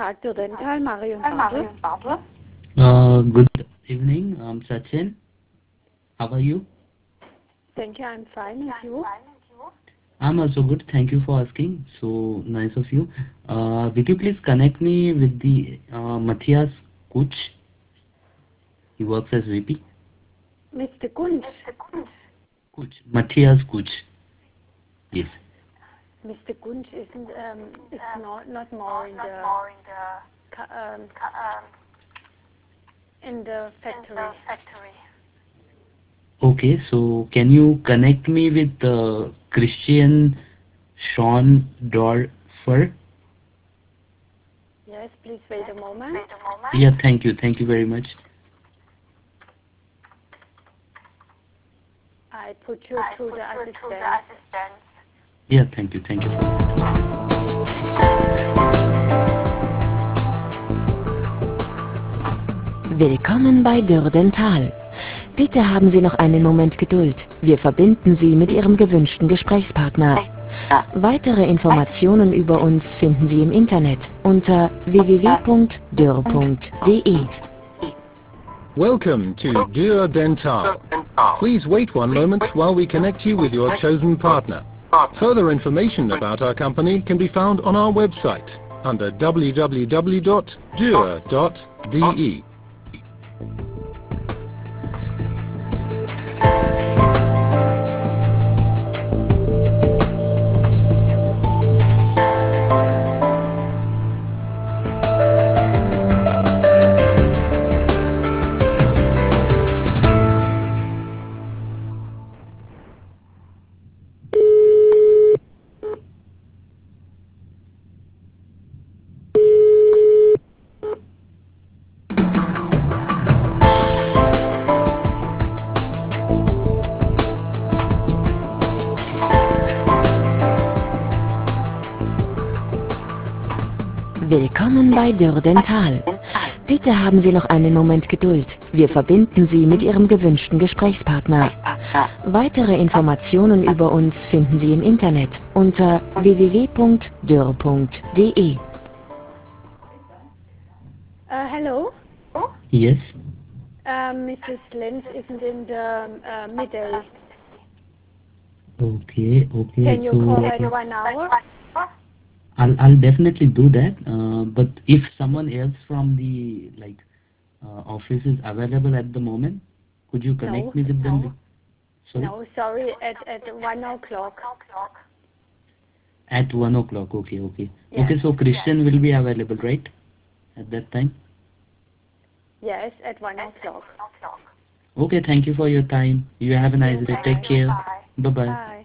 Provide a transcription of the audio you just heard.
Tag, Dürrenthal, Marion Bartel. Good evening, Sachin. How are you? Thank you, I'm fine. And you? I'm also good. Thank you for asking. So nice of you. Will you please connect me with the Matthias Kuch? He works as VP. Mr. Kunz. Kuch. Matthias Kuch. Yes. Mr. Kunz isn't, is not more in the factory. Okay, so can you connect me with Christian Sean Dorfer? Yes, please wait a moment. Yeah, thank you. Thank you very much. I put you through the assistant. Yeah, thank you. Thank you. Willkommen bei Dürrenthal. Bitte haben Sie noch einen Moment Geduld. Wir verbinden Sie mit Ihrem gewünschten Gesprächspartner. Weitere Informationen über uns finden Sie im Internet unter www.dürr.de. Welcome to Dürr Dental. Please wait one moment while we connect you with your chosen partner. Further information about our company can be found on our website under www.dürr.de. Willkommen bei Dürrenthal. Bitte haben Sie noch einen Moment Geduld. Wir verbinden Sie mit Ihrem gewünschten Gesprächspartner. Weitere Informationen über uns finden Sie im Internet unter www.dürr.de. Hello? Yes. Mrs. Lenz isn't in the middle. Okay. Can you So call back 1 hour? I'll definitely do that. But if someone else from the office is available at the moment, could you connect me with them? Sorry? No, sorry, at 1 o'clock. At 1 o'clock. Okay. Yes. Okay, so Christian will be available, right? At that time? Yes, at 1 o'clock. Okay, thank you for your time. You have a nice day. Take care. Bye-bye. Bye.